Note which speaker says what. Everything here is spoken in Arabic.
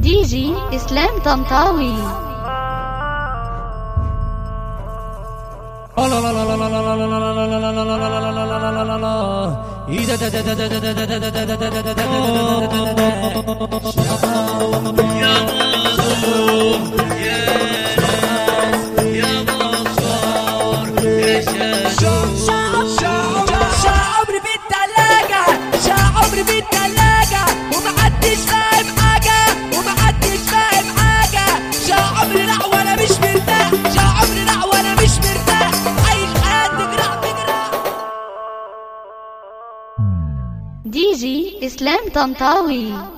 Speaker 1: دي جي إسلام طنطاوي.
Speaker 2: شعبري بالتلاجة، شعبري بالتلاجة، ومحدش فاهم حاجة، ومحدش فاهم حاجة. شعبري لا وانا مش مرتاح، شعبري لا وانا مش مرتاح، عايش حياتي جراح بجراح.
Speaker 1: دي جي إسلام طنطاوي.